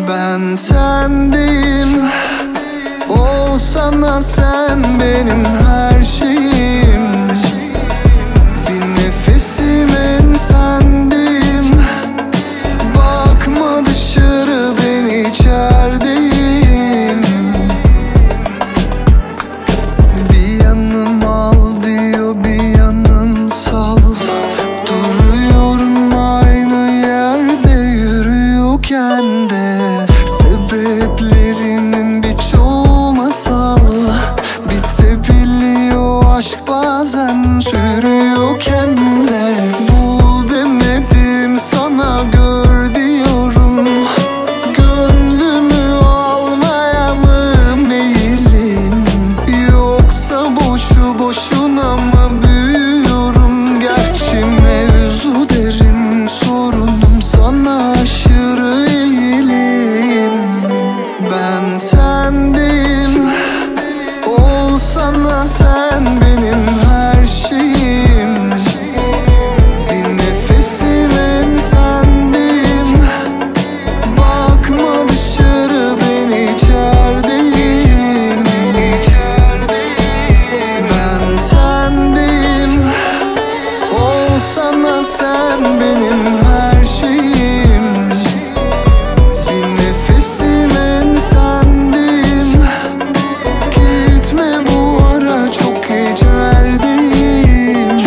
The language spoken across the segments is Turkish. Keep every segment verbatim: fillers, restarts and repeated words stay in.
Ben sendeyim, olsana sen benim her şeyim. Bir nefesimin sendeyim. Bakma dışarı, ben içerideyim. Bir yanım al diyor, bir yanım sal. Duruyorum aynı yerde yürüyorken de. Sebeplerinin birçoğu masal. Bitebiliyor aşk bazen sürüyorken de. Bul demedim sana, gör diyorum. Gönlümü almaya mı meyilin, yoksa boşu boşuna mı büyüyorum? Gerçi mevzu derin, sorunum sana aşırı eğilim. Ben sendeyim, olsana sen benim her şeyim. Bir nefesimin sendeyim. Bakma dışarı, ben içerideyim. Ben sendeyim, olsana sen benim her şeyim. Bir nefesimin sendeyim. Gitme bu ara, çok gecelerdeyim.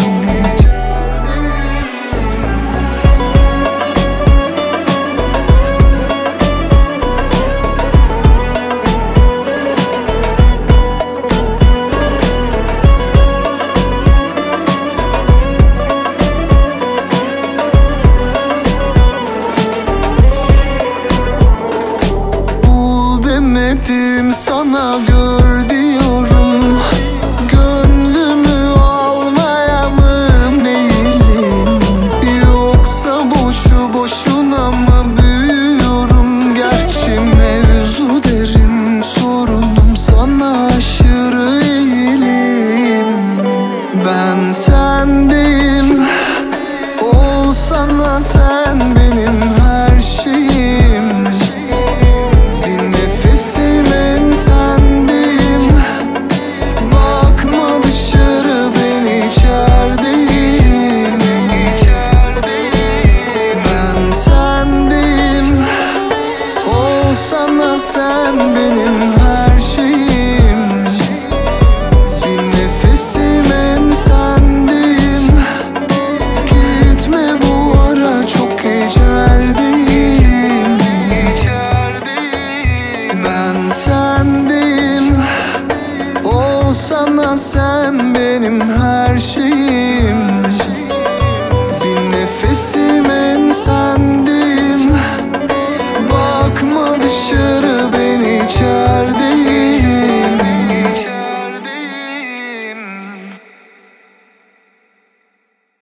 Bul demedim sana, gör diyorum. Gönlümü almaya mı meyilin, yoksa boşu boşuna mı büyüyorum? Gerçi mevzu derin, sorunum sana aşırı eğilim. Ben sendeyim, olsana sen benim her şeyim. Bir nefesimin sendeyim. Bakma dışarı, ben içerideyim. Ben sendeyim, olsana sen benim her şeyim. Bir nefesimin sendeyim. Gitme bu ara, çok gecelerdeyim. Ben sendeyim, olsana sen benim her şeyim.